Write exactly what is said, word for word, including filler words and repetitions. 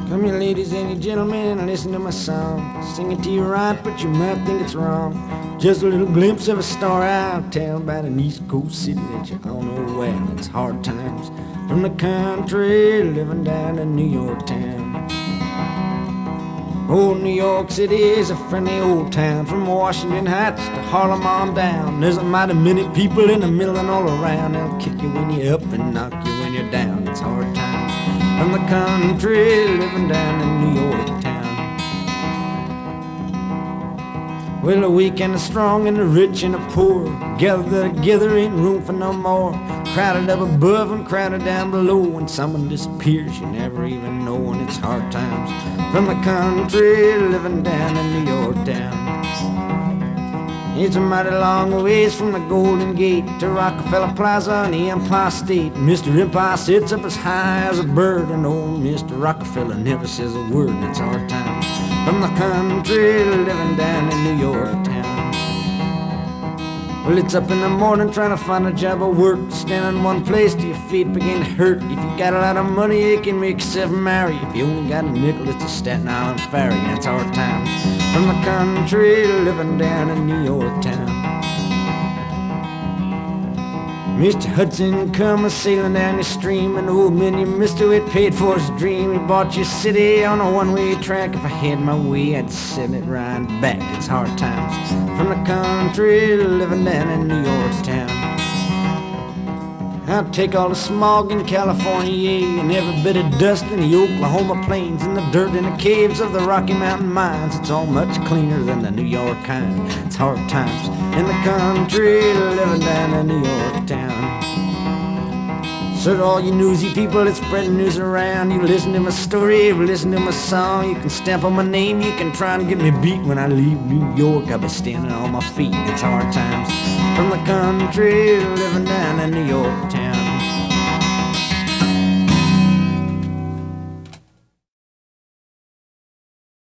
Come here, ladies and you gentlemen, and listen to my song. Sing it to you right, but you might think it's wrong. Just a little glimpse of a story I'll tell about an East Coast city that you all know well. It's hard times from the country, living down in New York town. Old New York City is a friendly old town. From Washington Heights to Harlem on down. There's a mighty many people in the middle and all around. They'll kick you when you're up and knock you when you're down. It's hard times from the country, living down in New York town. Well, the weak and the strong and the rich and the poor, gather together, ain't room for no more. Crowded up above and crowded down below. When someone disappears, you never even know. And it's hard times from the country, living down in New York town. It's a mighty long ways from the Golden Gate to Rockefeller Plaza and the Empire State. Mister Empire sits up as high as a bird, and old Mister Rockefeller never says a word. And it's hard times from the country, living down in New York town. Well, it's up in the morning trying to find a job or work. Stand in one place till your feet begin to hurt. If you got a lot of money, you can make yourself marry. If you only got a nickel, it's a Staten Island ferry. And it's hard times from the country, living down in New York town. Mister Hudson come a sailing down the stream, and old man, you mister, it paid for his dream. He bought your city on a one-way track. If I had my way, I'd send it right back. It's hard times from the country, living down in New York town. I'll take all the smog in California, yeah, and every bit of dust in the Oklahoma plains, and the dirt in the caves of the Rocky Mountain mines. It's all much cleaner than the New York kind. It's hard times in the country, living down in New York town. So to all you newsy people that spread the news around, you listen to my story, you listen to my song. You can stamp on my name, you can try and get me beat. When I leave New York, I'll be standing on my feet. It's hard times from the country, living down in New York town.